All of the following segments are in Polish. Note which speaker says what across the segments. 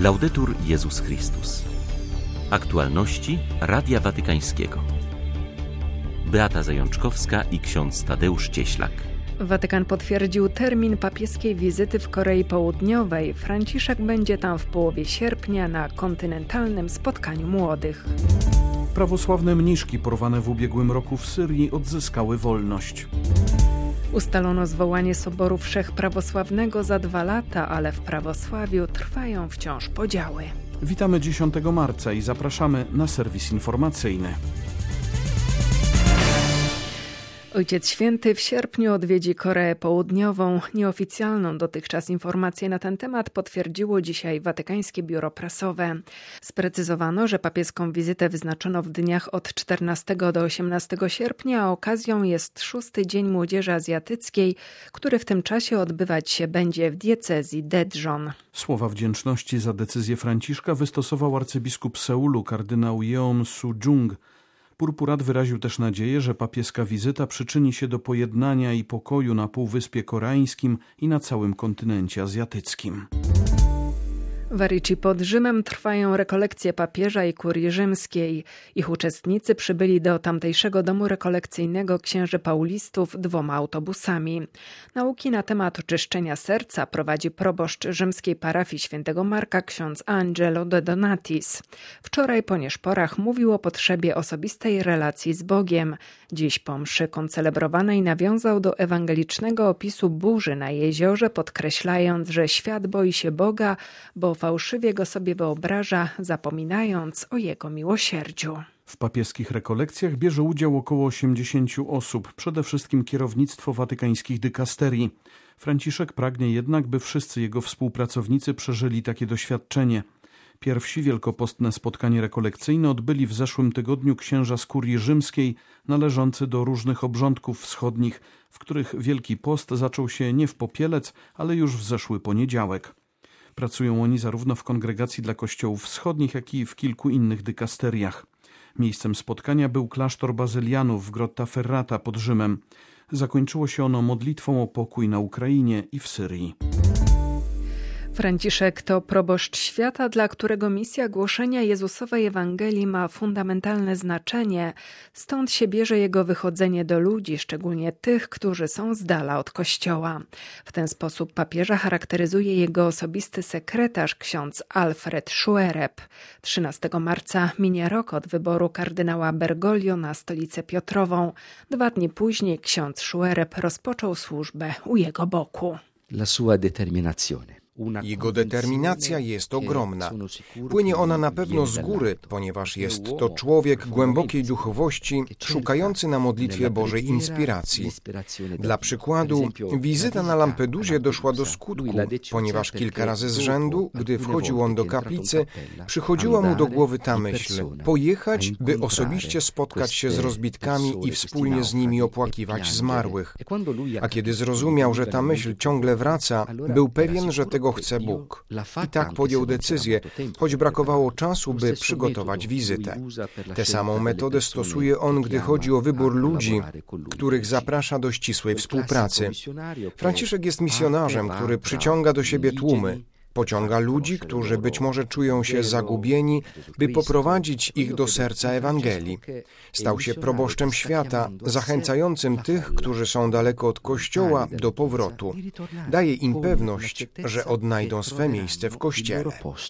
Speaker 1: Laudetur Jezus Chrystus. Aktualności Radia Watykańskiego. Beata Zajączkowska i ksiądz Tadeusz Cieślak.
Speaker 2: Watykan potwierdził termin papieskiej wizyty w Korei Południowej. Franciszek będzie tam w połowie sierpnia na kontynentalnym spotkaniu młodych.
Speaker 3: Prawosławne mniszki porwane w ubiegłym roku w Syrii odzyskały wolność.
Speaker 2: Ustalono zwołanie Soboru Wszechprawosławnego za 2 lata, ale w prawosławiu trwają wciąż podziały.
Speaker 3: Witamy 10 marca i zapraszamy na serwis informacyjny.
Speaker 2: Ojciec Święty w sierpniu odwiedzi Koreę Południową. Nieoficjalną dotychczas informację na ten temat potwierdziło dzisiaj Watykańskie Biuro Prasowe. Sprecyzowano, że papieską wizytę wyznaczono w dniach od 14 do 18 sierpnia, a okazją jest 6. Dzień Młodzieży Azjatyckiej, który w tym czasie odbywać się będzie w diecezji Daejeon.
Speaker 3: Słowa wdzięczności za decyzję Franciszka wystosował arcybiskup Seulu kardynał Jeon Soo-jung. Purpurat wyraził też nadzieję, że papieska wizyta przyczyni się do pojednania i pokoju na Półwyspie Koreańskim i na całym kontynencie azjatyckim.
Speaker 2: W Arici pod Rzymem trwają rekolekcje papieża i kurii rzymskiej. Ich uczestnicy przybyli do tamtejszego domu rekolekcyjnego księży paulistów 2 autobusami. Nauki na temat oczyszczenia serca prowadzi proboszcz rzymskiej parafii świętego Marka ksiądz Angelo de Donatis. Wczoraj po nieszporach mówił o potrzebie osobistej relacji z Bogiem. Dziś po mszy koncelebrowanej nawiązał do ewangelicznego opisu burzy na jeziorze, podkreślając, że świat boi się Boga, bo fałszywie go sobie wyobraża, zapominając o jego miłosierdziu.
Speaker 3: W papieskich rekolekcjach bierze udział około 80 osób, przede wszystkim kierownictwo watykańskich dykasterii. Franciszek pragnie jednak, by wszyscy jego współpracownicy przeżyli takie doświadczenie. Pierwsi wielkopostne spotkanie rekolekcyjne odbyli w zeszłym tygodniu księża z kurii rzymskiej, należący do różnych obrządków wschodnich, w których Wielki Post zaczął się nie w popielec, ale już w zeszły poniedziałek. Pracują oni zarówno w kongregacji dla kościołów wschodnich, jak i w kilku innych dykasteriach. Miejscem spotkania był klasztor bazylianów w Grottaferrata pod Rzymem. Zakończyło się ono modlitwą o pokój na Ukrainie i w Syrii.
Speaker 2: Franciszek to proboszcz świata, dla którego misja głoszenia Jezusowej Ewangelii ma fundamentalne znaczenie. Stąd się bierze jego wychodzenie do ludzi, szczególnie tych, którzy są z dala od Kościoła. W ten sposób papieża charakteryzuje jego osobisty sekretarz, ksiądz Alfred Schuereb. 13 marca minie rok od wyboru kardynała Bergoglio na stolicę Piotrową. 2 dni później ksiądz Schuereb rozpoczął służbę u jego boku.
Speaker 4: La sua determinazione.
Speaker 5: Jego determinacja jest ogromna. Płynie ona na pewno z góry, ponieważ jest to człowiek głębokiej duchowości, szukający na modlitwie Bożej inspiracji. Dla przykładu, wizyta na Lampedusie doszła do skutku, ponieważ kilka razy z rzędu, gdy wchodził on do kaplicy, przychodziła mu do głowy ta myśl: pojechać, by osobiście spotkać się z rozbitkami i wspólnie z nimi opłakiwać zmarłych. A kiedy zrozumiał, że ta myśl ciągle wraca, był pewien, że tego chce Bóg. I tak podjął decyzję, choć brakowało czasu, by przygotować wizytę. Tę samą metodę stosuje on, gdy chodzi o wybór ludzi, których zaprasza do ścisłej współpracy. Franciszek jest misjonarzem, który przyciąga do siebie tłumy. Pociąga ludzi, którzy być może czują się zagubieni, by poprowadzić ich do serca Ewangelii. Stał się proboszczem świata, zachęcającym tych, którzy są daleko od Kościoła, do powrotu. Daje im pewność, że odnajdą swe miejsce w Kościele.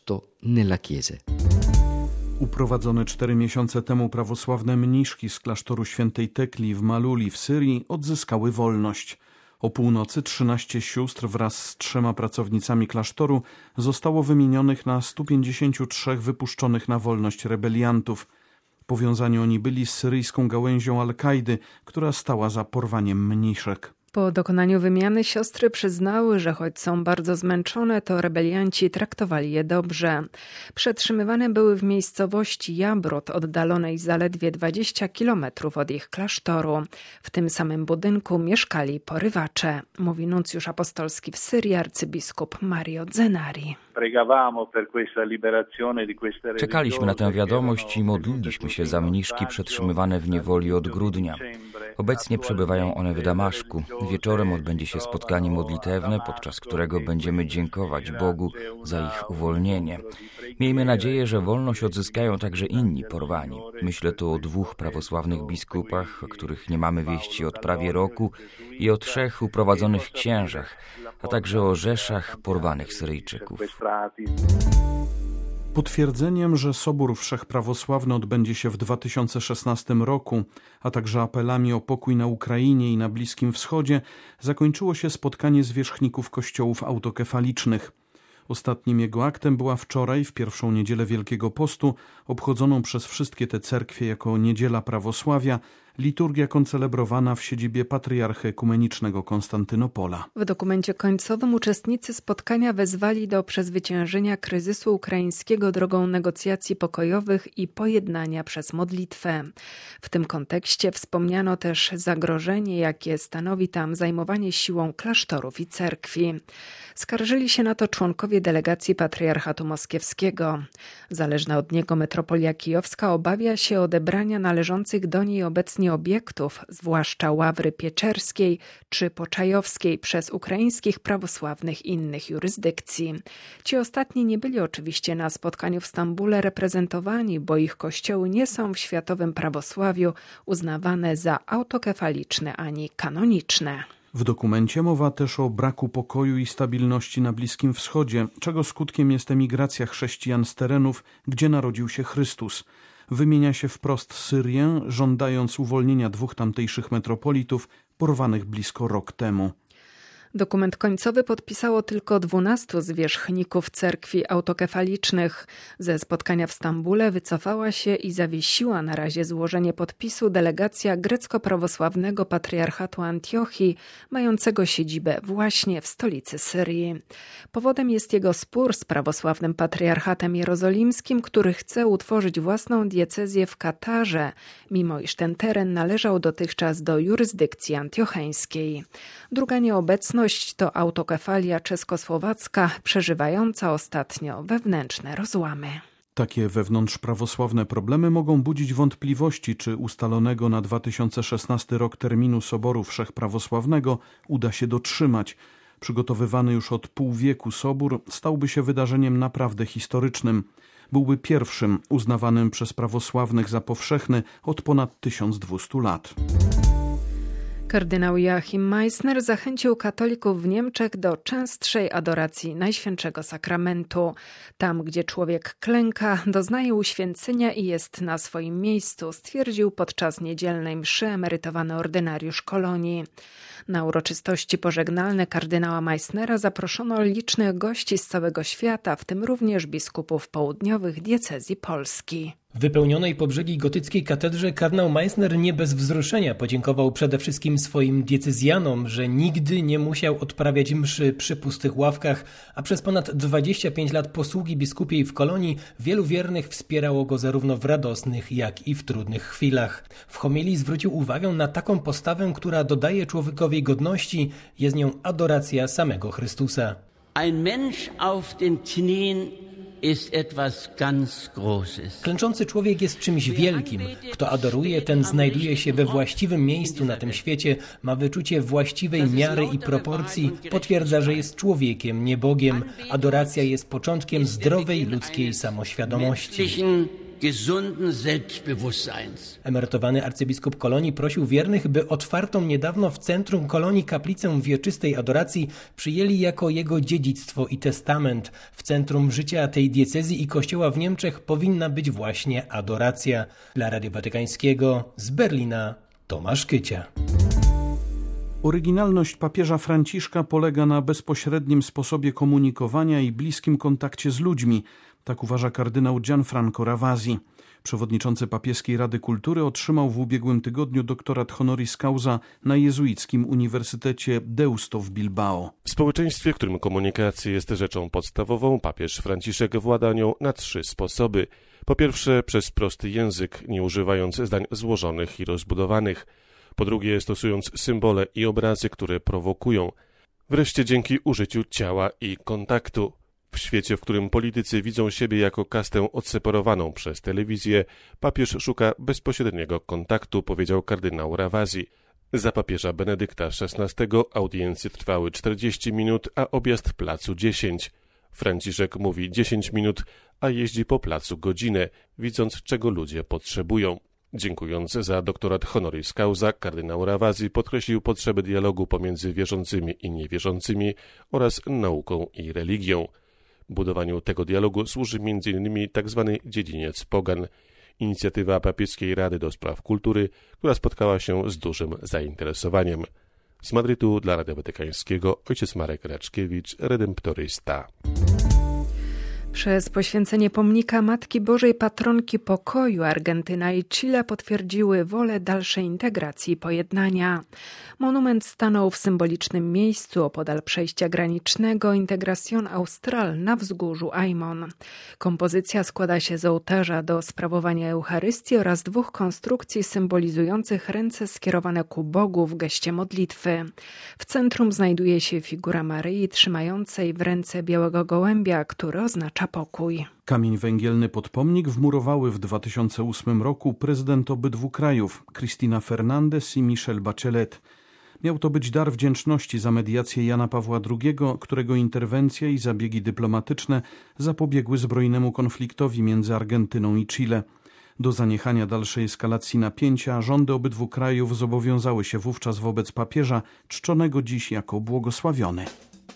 Speaker 3: Uprowadzone 4 miesiące temu prawosławne mniszki z klasztoru świętej Tekli w Maluli w Syrii odzyskały wolność. O północy 13 sióstr wraz z 3 pracownicami klasztoru zostało wymienionych na 153 wypuszczonych na wolność rebeliantów. Powiązani oni byli z syryjską gałęzią Al-Kaidy, która stała za porwaniem mniszek.
Speaker 2: Po dokonaniu wymiany siostry przyznały, że choć są bardzo zmęczone, to rebelianci traktowali je dobrze. Przetrzymywane były w miejscowości Jabrut, oddalonej zaledwie 20 kilometrów od ich klasztoru. W tym samym budynku mieszkali porywacze, mówi nuncjusz apostolski w Syrii arcybiskup Mario Zenari.
Speaker 6: Czekaliśmy na tę wiadomość i modliliśmy się za mniszki przetrzymywane w niewoli od grudnia. Obecnie przebywają one w Damaszku. Wieczorem odbędzie się spotkanie modlitewne, podczas którego będziemy dziękować Bogu za ich uwolnienie. Miejmy nadzieję, że wolność odzyskają także inni porwani. Myślę tu o 2 prawosławnych biskupach, o których nie mamy wieści od prawie roku, i o 3 uprowadzonych księżach, a także o rzeszach porwanych Syryjczyków.
Speaker 3: Potwierdzeniem, że Sobór Wszechprawosławny odbędzie się w 2016 roku, a także apelami o pokój na Ukrainie i na Bliskim Wschodzie, zakończyło się spotkanie zwierzchników kościołów autokefalicznych. Ostatnim jego aktem była wczoraj, w pierwszą niedzielę Wielkiego Postu, obchodzoną przez wszystkie te cerkwie jako Niedziela Prawosławia, liturgia koncelebrowana w siedzibie Patriarchy Ekumenicznego Konstantynopola.
Speaker 2: W dokumencie końcowym uczestnicy spotkania wezwali do przezwyciężenia kryzysu ukraińskiego drogą negocjacji pokojowych i pojednania przez modlitwę. W tym kontekście wspomniano też zagrożenie, jakie stanowi tam zajmowanie siłą klasztorów i cerkwi. Skarżyli się na to członkowie delegacji Patriarchatu Moskiewskiego. Zależna od niego metropolia kijowska obawia się odebrania należących do niej obecnie obiektów, zwłaszcza Ławry Pieczerskiej czy Poczajowskiej, przez ukraińskich prawosławnych innych jurysdykcji. Ci ostatni nie byli oczywiście na spotkaniu w Stambule reprezentowani, bo ich kościoły nie są w światowym prawosławiu uznawane za autokefaliczne ani kanoniczne.
Speaker 3: W dokumencie mowa też o braku pokoju i stabilności na Bliskim Wschodzie, czego skutkiem jest emigracja chrześcijan z terenów, gdzie narodził się Chrystus. Wymienia się wprost Syrię, żądając uwolnienia 2 tamtejszych metropolitów porwanych blisko rok temu.
Speaker 2: Dokument końcowy podpisało tylko 12 zwierzchników cerkwi autokefalicznych. Ze spotkania w Stambule wycofała się i zawiesiła na razie złożenie podpisu delegacja grecko-prawosławnego patriarchatu Antiochii, mającego siedzibę właśnie w stolicy Syrii. Powodem jest jego spór z prawosławnym patriarchatem jerozolimskim, który chce utworzyć własną diecezję w Katarze, mimo iż ten teren należał dotychczas do jurysdykcji antiocheńskiej. Druga nieobecność to autokefalia czeskosłowacka, przeżywająca ostatnio wewnętrzne rozłamy.
Speaker 3: Takie wewnątrzprawosławne problemy mogą budzić wątpliwości, czy ustalonego na 2016 rok terminu Soboru Wszechprawosławnego uda się dotrzymać. Przygotowywany już od pół wieku sobór stałby się wydarzeniem naprawdę historycznym. Byłby pierwszym uznawanym przez prawosławnych za powszechny od ponad 1200 lat.
Speaker 2: Kardynał Joachim Meissner zachęcił katolików w Niemczech do częstszej adoracji Najświętszego Sakramentu. Tam, gdzie człowiek klęka, doznaje uświęcenia i jest na swoim miejscu, stwierdził podczas niedzielnej mszy emerytowany ordynariusz Kolonii. Na uroczystości pożegnalne kardynała Meissnera zaproszono licznych gości z całego świata, w tym również biskupów południowych diecezji Polski.
Speaker 7: W wypełnionej po brzegi gotyckiej katedrze kardynał Meissner nie bez wzruszenia podziękował przede wszystkim swoim diecezjanom, że nigdy nie musiał odprawiać mszy przy pustych ławkach, a przez ponad 25 lat posługi biskupiej w Kolonii wielu wiernych wspierało go zarówno w radosnych, jak i w trudnych chwilach. W homilii zwrócił uwagę na taką postawę, która dodaje człowiekowi godności, jest nią adoracja samego Chrystusa.
Speaker 8: Ein Mensch auf den Knien ist etwas ganz Großes.
Speaker 7: Klęczący człowiek jest czymś wielkim. Kto adoruje, ten znajduje się we właściwym miejscu na tym świecie, ma wyczucie właściwej miary i proporcji, potwierdza, że jest człowiekiem, nie Bogiem. Adoracja jest początkiem zdrowej ludzkiej samoświadomości.
Speaker 8: Gesunden Selbstbewusstseins.
Speaker 7: Emerytowany arcybiskup Kolonii prosił wiernych, by otwartą niedawno w centrum Kolonii kaplicę wieczystej adoracji przyjęli jako jego dziedzictwo i testament. W centrum życia tej diecezji i kościoła w Niemczech powinna być właśnie adoracja. Dla Radia Watykańskiego z Berlina Tomasz Kycia.
Speaker 3: Oryginalność papieża Franciszka polega na bezpośrednim sposobie komunikowania i bliskim kontakcie z ludźmi. Tak uważa kardynał Gianfranco Ravasi. Przewodniczący Papieskiej Rady Kultury otrzymał w ubiegłym tygodniu doktorat honoris causa na jezuickim Uniwersytecie Deusto w Bilbao.
Speaker 9: W społeczeństwie, w którym komunikacja jest rzeczą podstawową, papież Franciszek włada nią na 3 sposoby. Po pierwsze, przez prosty język, nie używając zdań złożonych i rozbudowanych. Po drugie, stosując symbole i obrazy, które prowokują. Wreszcie dzięki użyciu ciała i kontaktu. W świecie, w którym politycy widzą siebie jako kastę odseparowaną przez telewizję, papież szuka bezpośredniego kontaktu, powiedział kardynał Ravasi. Za papieża Benedykta XVI audiencje trwały 40 minut, a objazd placu 10. Franciszek mówi 10 minut, a jeździ po placu godzinę, widząc, czego ludzie potrzebują. Dziękując za doktorat honoris causa, kardynał Ravasi podkreślił potrzebę dialogu pomiędzy wierzącymi i niewierzącymi oraz nauką i religią. Budowaniu tego dialogu służy m.in. tzw. dziedziniec pogan, inicjatywa Papieskiej Rady do Spraw Kultury, która spotkała się z dużym zainteresowaniem. Z Madrytu dla Radia Watykańskiego ojciec Marek Raczkiewicz, redemptorysta.
Speaker 2: Przez poświęcenie pomnika Matki Bożej Patronki Pokoju Argentyna i Chile potwierdziły wolę dalszej integracji i pojednania. Monument stanął w symbolicznym miejscu opodal przejścia granicznego Integración Austral na wzgórzu Aymon. Kompozycja składa się z ołtarza do sprawowania Eucharystii oraz 2 konstrukcji symbolizujących ręce skierowane ku Bogu w geście modlitwy. W centrum znajduje się figura Maryi trzymającej w ręce białego gołębia, który oznacza pokój.
Speaker 3: Kamień węgielny pod pomnik wmurowały w 2008 roku prezydent obydwu krajów, Cristina Fernández i Michelle Bachelet. Miał to być dar wdzięczności za mediację Jana Pawła II, którego interwencja i zabiegi dyplomatyczne zapobiegły zbrojnemu konfliktowi między Argentyną i Chile. Do zaniechania dalszej eskalacji napięcia rządy obydwu krajów zobowiązały się wówczas wobec papieża, czczonego dziś jako błogosławiony.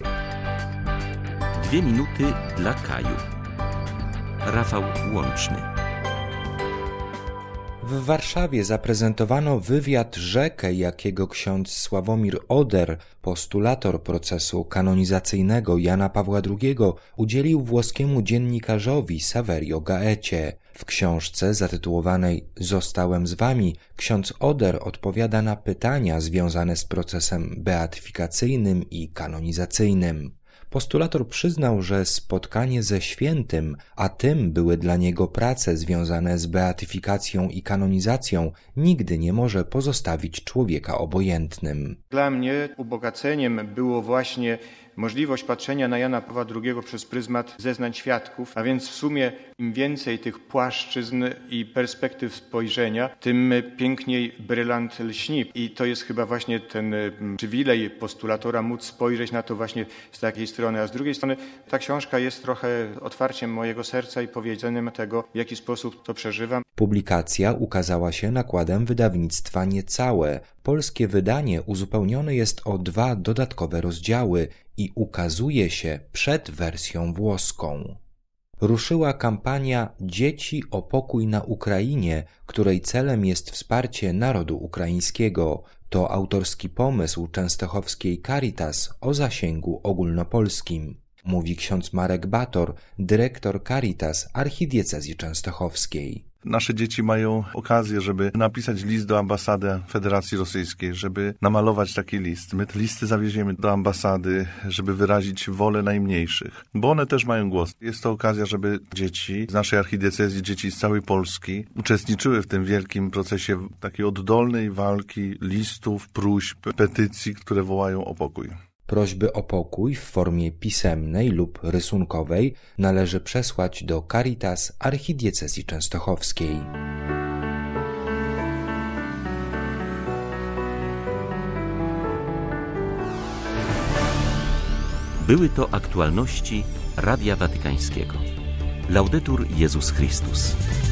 Speaker 1: 2 minuty dla Kaju. Rafał Łączny.
Speaker 10: W Warszawie zaprezentowano wywiad rzekę, jakiego ksiądz Sławomir Oder, postulator procesu kanonizacyjnego Jana Pawła II, udzielił włoskiemu dziennikarzowi Saverio Gaecie. W książce zatytułowanej „Zostałem z wami” ksiądz Oder odpowiada na pytania związane z procesem beatyfikacyjnym i kanonizacyjnym. Postulator przyznał, że spotkanie ze świętym, a tym były dla niego prace związane z beatyfikacją i kanonizacją, nigdy nie może pozostawić człowieka obojętnym.
Speaker 11: Dla mnie ubogaceniem było właśnie możliwość patrzenia na Jana Pawła II przez pryzmat zeznań świadków, a więc w sumie im więcej tych płaszczyzn i perspektyw spojrzenia, tym piękniej brylant lśni. I to jest chyba właśnie ten przywilej postulatora móc spojrzeć na to właśnie z takiej strony. A z drugiej strony ta książka jest trochę otwarciem mojego serca i powiedzeniem tego, w jaki sposób to przeżywam.
Speaker 10: Publikacja ukazała się nakładem wydawnictwa Niecałe. Polskie wydanie uzupełnione jest o 2 dodatkowe rozdziały i ukazuje się przed wersją włoską. Ruszyła kampania Dzieci o pokój na Ukrainie, której celem jest wsparcie narodu ukraińskiego. To autorski pomysł częstochowskiej Caritas o zasięgu ogólnopolskim, mówi ksiądz Marek Bator, dyrektor Caritas archidiecezji częstochowskiej.
Speaker 12: Nasze dzieci mają okazję, żeby napisać list do ambasady Federacji Rosyjskiej, żeby namalować taki list. My te listy zawieziemy do ambasady, żeby wyrazić wolę najmniejszych, bo one też mają głos. Jest to okazja, żeby dzieci z naszej archidiecezji, dzieci z całej Polski uczestniczyły w tym wielkim procesie takiej oddolnej walki listów, próśb, petycji, które wołają o pokój.
Speaker 10: Prośby o pokój w formie pisemnej lub rysunkowej należy przesłać do Caritas archidiecezji częstochowskiej.
Speaker 1: Były to aktualności Radia Watykańskiego. Laudetur Jezus Chrystus.